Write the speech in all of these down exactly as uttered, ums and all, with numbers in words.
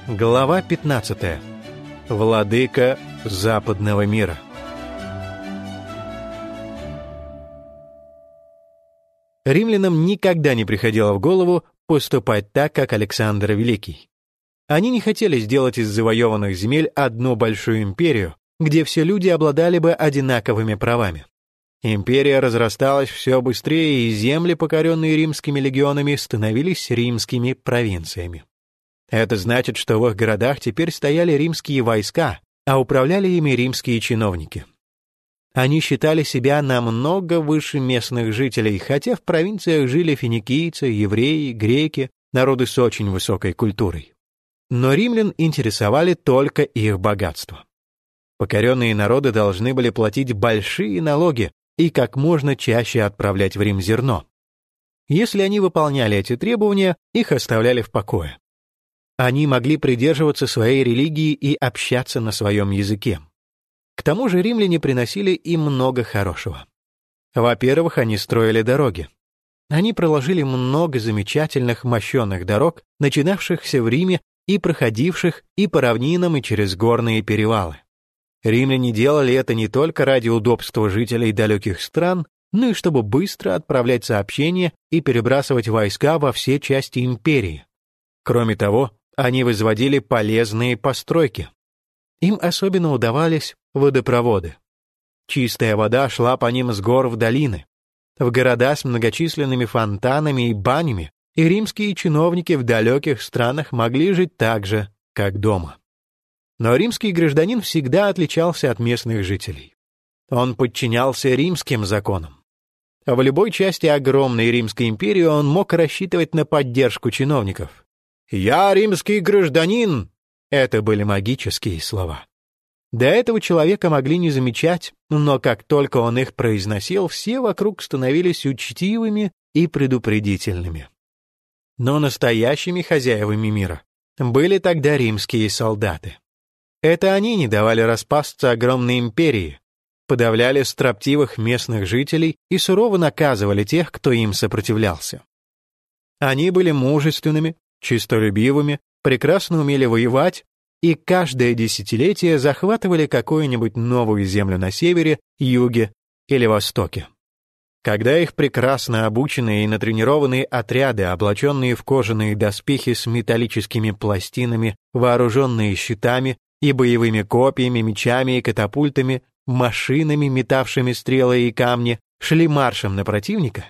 Глава пятнадцатая. Владыка западного мира. Римлянам никогда не приходило в голову поступать так, как Александр Великий. Они не хотели сделать из завоеванных земель одну большую империю, где все люди обладали бы одинаковыми правами. Империя разрасталась все быстрее, и земли, покоренные римскими легионами, становились римскими провинциями. Это значит, что в их городах теперь стояли римские войска, а управляли ими римские чиновники. Они считали себя намного выше местных жителей, хотя в провинциях жили финикийцы, евреи, греки, народы с очень высокой культурой. Но римлян интересовали только их богатство. Покоренные народы должны были платить большие налоги и как можно чаще отправлять в Рим зерно. Если они выполняли эти требования, их оставляли в покое. Они могли придерживаться своей религии и общаться на своем языке. К тому же римляне приносили им много хорошего. Во-первых, они строили дороги. Они проложили много замечательных мощенных дорог, начинавшихся в Риме и проходивших и по равнинам, и через горные перевалы. Римляне делали это не только ради удобства жителей далеких стран, но и чтобы быстро отправлять сообщения и перебрасывать войска во все части империи. Кроме того, они возводили полезные постройки. Им особенно удавались водопроводы. Чистая вода шла по ним с гор в долины, в города с многочисленными фонтанами и банями, и римские чиновники в далеких странах могли жить так же, как дома. Но римский гражданин всегда отличался от местных жителей. Он подчинялся римским законам. В любой части огромной Римской империи он мог рассчитывать на поддержку чиновников. «Я римский гражданин!» — это были магические слова. До этого человека могли не замечать, но как только он их произносил, все вокруг становились учтивыми и предупредительными. Но настоящими хозяевами мира были тогда римские солдаты. Это они не давали распасться огромной империи, подавляли строптивых местных жителей и сурово наказывали тех, кто им сопротивлялся. Они были мужественными, честолюбивыми, прекрасно умели воевать и каждое десятилетие захватывали какую-нибудь новую землю на севере, юге или востоке. Когда их прекрасно обученные и натренированные отряды, облаченные в кожаные доспехи с металлическими пластинами, вооруженные щитами и боевыми копьями, мечами и катапультами, машинами, метавшими стрелы и камни, шли маршем на противника,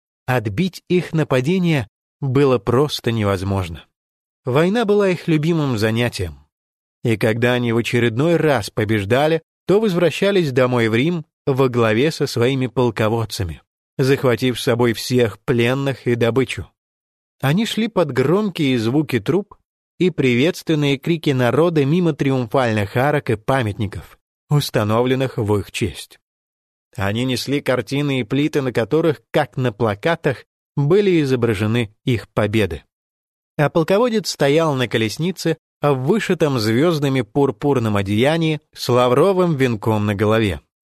отбить их нападение было просто невозможно. Война была их любимым занятием. И когда они в очередной раз побеждали, то возвращались домой в Рим во главе со своими полководцами, захватив с собой всех пленных и добычу. Они шли под громкие звуки труб и приветственные крики народа мимо триумфальных арок и памятников, установленных в их честь. Они несли картины и плиты, на которых, как на плакатах, были изображены их победы. А полководец стоял на колеснице в вышитом звездами пурпурном одеянии с лавровым венком на голове.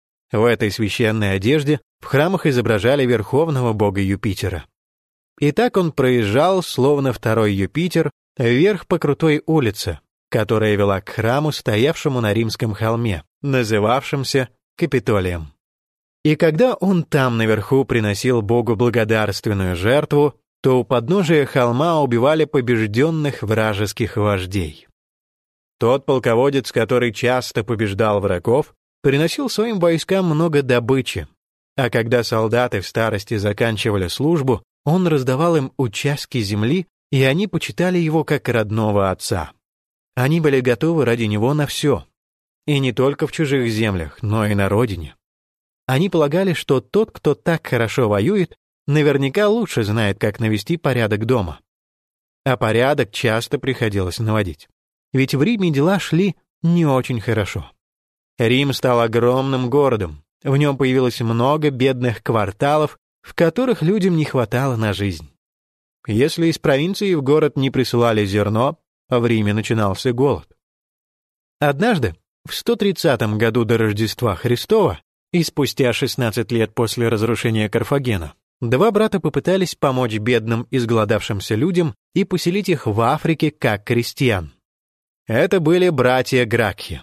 В этой священной одежде в храмах изображали верховного бога Юпитера. И так он проезжал, словно второй Юпитер, вверх по крутой улице, которая вела к храму, стоявшему на римском холме, называвшемся Капитолием. И когда он там наверху приносил Богу благодарственную жертву, то у подножия холма убивали побежденных вражеских вождей. Тот полководец, который часто побеждал врагов, приносил своим войскам много добычи, а когда солдаты в старости заканчивали службу, он раздавал им участки земли, и они почитали его как родного отца. Они были готовы ради него на все, и не только в чужих землях, но и на родине. Они полагали, что тот, кто так хорошо воюет, наверняка лучше знает, как навести порядок дома. А порядок часто приходилось наводить. Ведь в Риме дела шли не очень хорошо. Рим стал огромным городом, в нем появилось много бедных кварталов, в которых людям не хватало на жизнь. Если из провинции в город не присылали зерно, в Риме начинался голод. Однажды, в сто тридцатом году до Рождества Христова, и спустя шестнадцать лет после разрушения Карфагена, два брата попытались помочь бедным изголодавшимся людям и поселить их в Африке как крестьян. Это были братья Гракхи.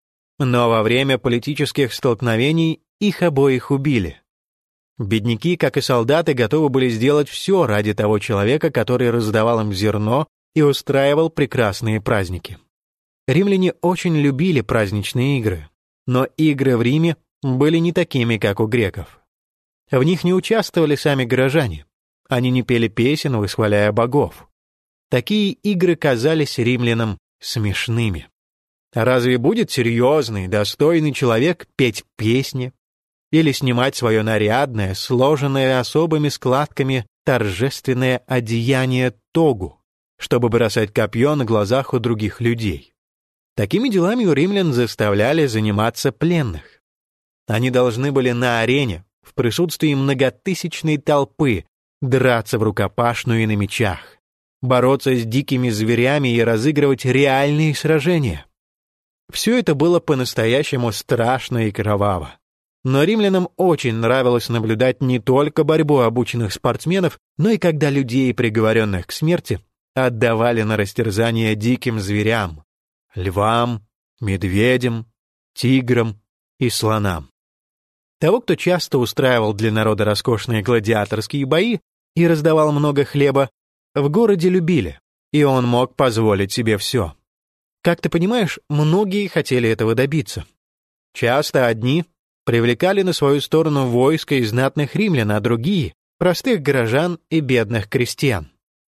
Но во время политических столкновений их обоих убили. Бедняки, как и солдаты, готовы были сделать все ради того человека, который раздавал им зерно и устраивал прекрасные праздники. Римляне очень любили праздничные игры, но игры в Риме были не такими, как у греков. В них не участвовали сами горожане, они не пели песен, восхваляя богов. Такие игры казались римлянам смешными. Разве будет серьезный, достойный человек петь песни или снимать свое нарядное, сложенное особыми складками торжественное одеяние тогу, чтобы бросать копье на глазах у других людей? Такими делами у римлян заставляли заниматься пленных. Они должны были на арене, в присутствии многотысячной толпы, драться в рукопашную и на мечах, бороться с дикими зверями и разыгрывать реальные сражения. Все это было по-настоящему страшно и кроваво. Но римлянам очень нравилось наблюдать не только борьбу обученных спортсменов, но и когда людей, приговоренных к смерти, отдавали на растерзание диким зверям, львам, медведям, тиграм и слонам. Того, кто часто устраивал для народа роскошные гладиаторские бои и раздавал много хлеба, в городе любили, и он мог позволить себе все. Как ты понимаешь, многие хотели этого добиться. Часто одни привлекали на свою сторону войско из знатных римлян, а другие — простых горожан и бедных крестьян.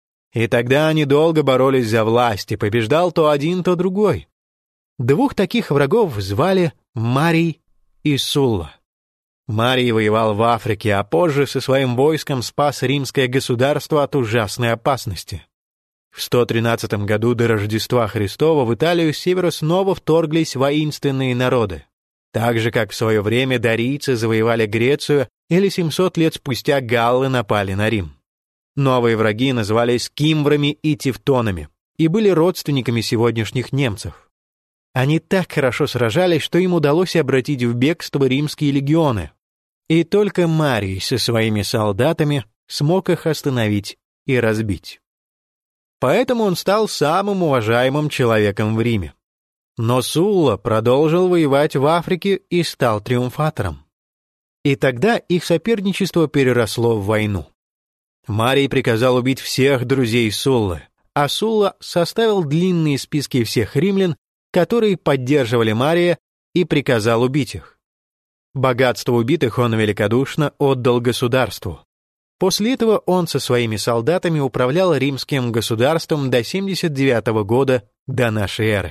И тогда они долго боролись за власть, и побеждал то один, то другой. Двух таких врагов звали Марий и Сулла. Марий воевал в Африке, а позже со своим войском спас римское государство от ужасной опасности. В сто тринадцатом году до Рождества Христова в Италию с севера снова вторглись воинственные народы. Так же, как в свое время дарийцы завоевали Грецию или семьсот лет спустя галлы напали на Рим. Новые враги назывались кимврами и тевтонами и были родственниками сегодняшних немцев. Они так хорошо сражались, что им удалось обратить в бегство римские легионы. И только Марий со своими солдатами смог их остановить и разбить. Поэтому он стал самым уважаемым человеком в Риме. Но Сулла продолжил воевать в Африке и стал триумфатором. И тогда их соперничество переросло в войну. Марий приказал убить всех друзей Суллы, а Сулла составил длинные списки всех римлян, которые поддерживали Мария, и приказал убить их. Богатство убитых он великодушно отдал государству. После этого он со своими солдатами управлял римским государством до семьдесят девятого года до нашей эры.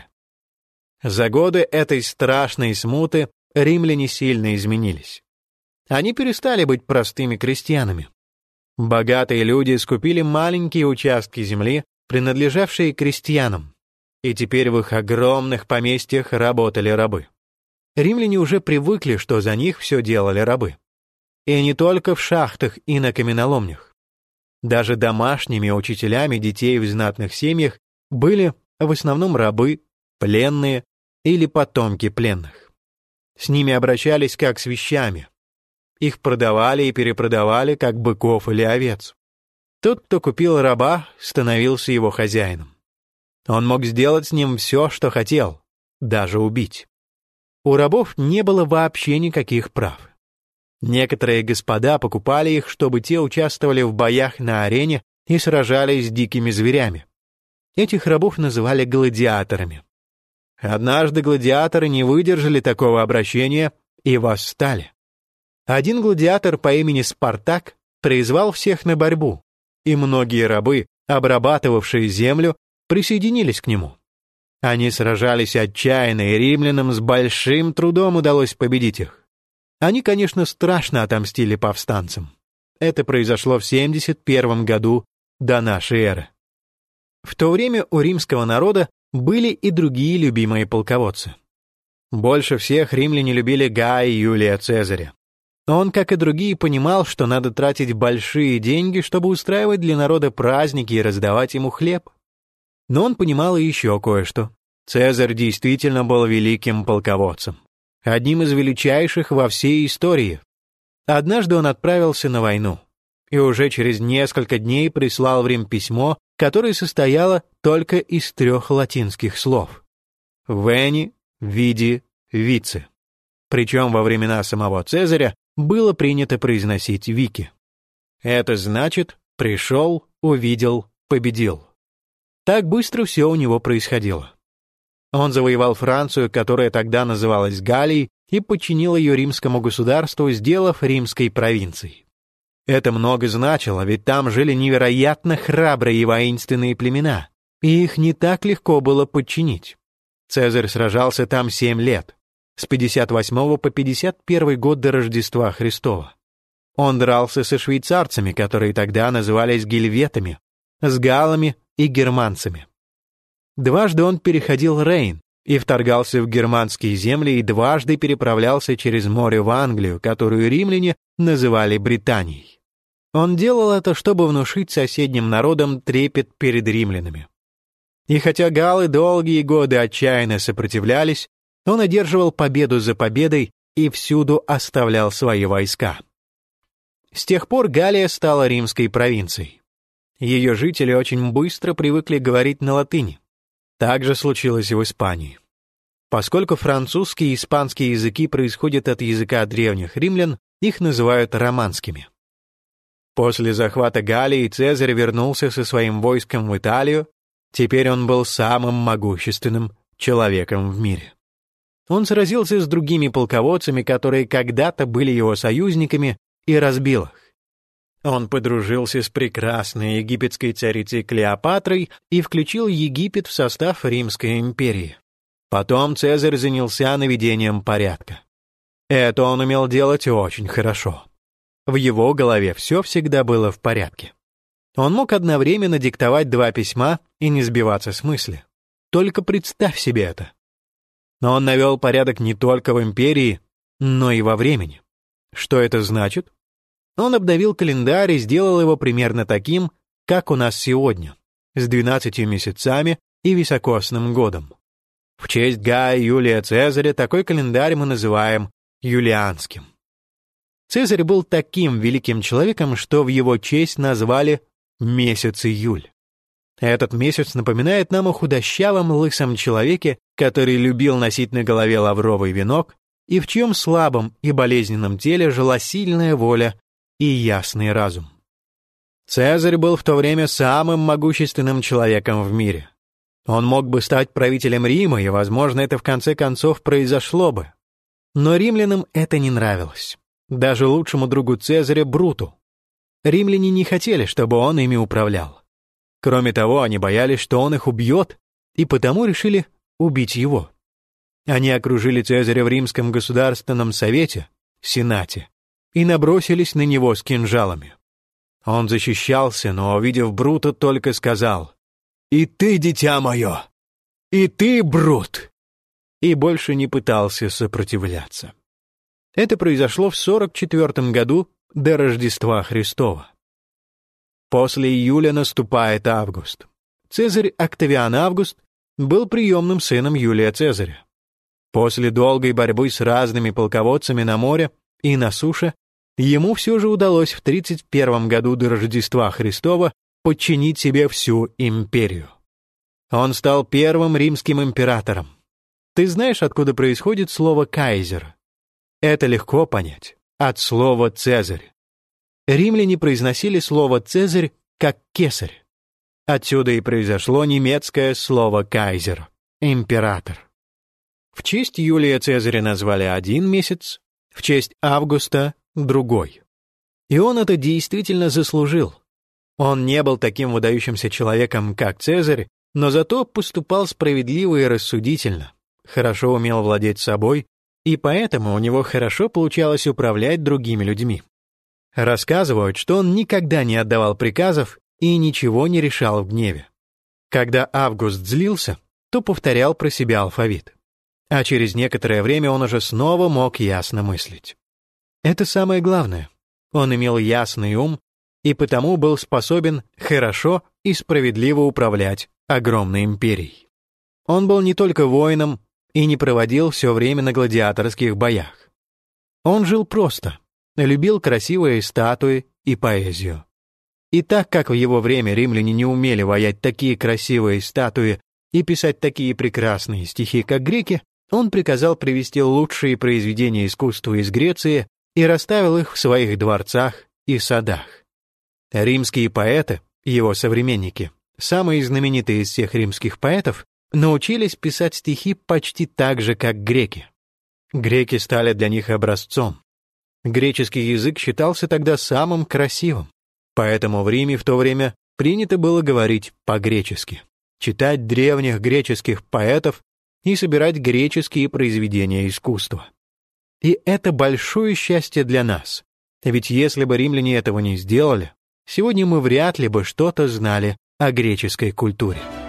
За годы этой страшной смуты римляне сильно изменились. Они перестали быть простыми крестьянами. Богатые люди скупили маленькие участки земли, принадлежавшие крестьянам, и теперь в их огромных поместьях работали рабы. Римляне уже привыкли, что за них все делали рабы. И не только в шахтах и на каменоломнях. Даже домашними учителями детей в знатных семьях были в основном рабы, пленные или потомки пленных. С ними обращались как с вещами. Их продавали и перепродавали, как быков или овец. Тот, кто купил раба, становился его хозяином. Он мог сделать с ним все, что хотел, даже убить. У рабов не было вообще никаких прав. Некоторые господа покупали их, чтобы те участвовали в боях на арене и сражались с дикими зверями. Этих рабов называли гладиаторами. Однажды гладиаторы не выдержали такого обращения и восстали. Один гладиатор по имени Спартак призвал всех на борьбу, и многие рабы, обрабатывавшие землю, присоединились к нему. Они сражались отчаянно, и римлянам с большим трудом удалось победить их. Они, конечно, страшно отомстили повстанцам. Это произошло в семьдесят первом году до нашей эры. В то время у римского народа были и другие любимые полководцы. Больше всех римляне любили Гая Юлия Цезаря. Он, как и другие, понимал, что надо тратить большие деньги, чтобы устраивать для народа праздники и раздавать ему хлеб. Но он понимал и еще кое-что. Цезарь действительно был великим полководцем, одним из величайших во всей истории. Однажды он отправился на войну, и уже через несколько дней прислал в Рим письмо, которое состояло только из трех латинских слов. «Вени», «Види», «Вице». Причем во времена самого Цезаря было принято произносить «Вики». Это значит «пришел», «увидел», «победил». Так быстро все у него происходило. Он завоевал Францию, которая тогда называлась Галлией, и подчинил ее римскому государству, сделав римской провинцией. Это много значило, ведь там жили невероятно храбрые и воинственные племена, и их не так легко было подчинить. Цезарь сражался там семь лет, с пятьдесят восьмого по пятьдесят первый год до Рождества Христова. Он дрался со швейцарцами, которые тогда назывались гельветами, с галлами и германцами. Дважды он переходил Рейн и вторгался в германские земли и дважды переправлялся через море в Англию, которую римляне называли Британией. Он делал это, чтобы внушить соседним народам трепет перед римлянами. И хотя галлы долгие годы отчаянно сопротивлялись, он одерживал победу за победой и всюду оставлял свои войска. С тех пор Галлия стала римской провинцией. Ее жители очень быстро привыкли говорить на латыни. Так же случилось и в Испании. Поскольку французский и испанский языки происходят от языка древних римлян, их называют романскими. После захвата Галлии Цезарь вернулся со своим войском в Италию. Теперь он был самым могущественным человеком в мире. Он сразился с другими полководцами, которые когда-то были его союзниками, и разбил их. Он подружился с прекрасной египетской царицей Клеопатрой и включил Египет в состав Римской империи. Потом Цезарь занялся наведением порядка. Это он умел делать очень хорошо. В его голове все всегда было в порядке. Он мог одновременно диктовать два письма и не сбиваться с мысли. Только представь себе это. Но он навел порядок не только в империи, но и во времени. Что это значит? Он обновил календарь и сделал его примерно таким, как у нас сегодня, с двенадцатью месяцами и високосным годом. В честь Гая Юлия Цезаря такой календарь мы называем юлианским. Цезарь был таким великим человеком, что в его честь назвали месяц июль. Этот месяц напоминает нам о худощавом лысом человеке, который любил носить на голове лавровый венок и в чьем слабом и болезненном теле жила сильная воля и ясный разум. Цезарь был в то время самым могущественным человеком в мире. Он мог бы стать правителем Рима, и, возможно, это в конце концов произошло бы. Но римлянам это не нравилось. Даже лучшему другу Цезаря Бруту. Римляне не хотели, чтобы он ими управлял. Кроме того, они боялись, что он их убьет, и потому решили убить его. Они окружили Цезаря в Римском государственном совете, Сенате, и набросились на него с кинжалами. Он защищался, но, увидев Брута, только сказал: «И ты, дитя мое! И ты, Брут!» и больше не пытался сопротивляться. Это произошло в сорок четвёртом году до Рождества Христова. После июля наступает август. Цезарь Октавиан Август был приемным сыном Юлия Цезаря. После долгой борьбы с разными полководцами на море и на суше ему все же удалось в тридцать первом году до Рождества Христова подчинить себе всю империю. Он стал первым римским императором. Ты знаешь, откуда происходит слово «кайзер»? Это легко понять. От слова «цезарь». Римляне произносили слово «цезарь» как «кесарь». Отсюда и произошло немецкое слово «кайзер» — «император». В честь Юлия Цезаря назвали один месяц, в честь Августа — другой. И он это действительно заслужил. Он не был таким выдающимся человеком, как Цезарь, но зато поступал справедливо и рассудительно, хорошо умел владеть собой, и поэтому у него хорошо получалось управлять другими людьми. Рассказывают, что он никогда не отдавал приказов и ничего не решал в гневе. Когда Август злился, то повторял про себя алфавит. А через некоторое время он уже снова мог ясно мыслить. Это самое главное. Он имел ясный ум и потому был способен хорошо и справедливо управлять огромной империей. Он был не только воином и не проводил все время на гладиаторских боях. Он жил просто, любил красивые статуи и поэзию. И так как в его время римляне не умели воять такие красивые статуи и писать такие прекрасные стихи, как греки, он приказал привезти лучшие произведения искусства из Греции и расставил их в своих дворцах и садах. Римские поэты, его современники, самые знаменитые из всех римских поэтов, научились писать стихи почти так же, как греки. Греки стали для них образцом. Греческий язык считался тогда самым красивым, поэтому в Риме в то время принято было говорить по-гречески, читать древних греческих поэтов и собирать греческие произведения искусства. И это большое счастье для нас, ведь если бы римляне этого не сделали, сегодня мы вряд ли бы что-то знали о греческой культуре.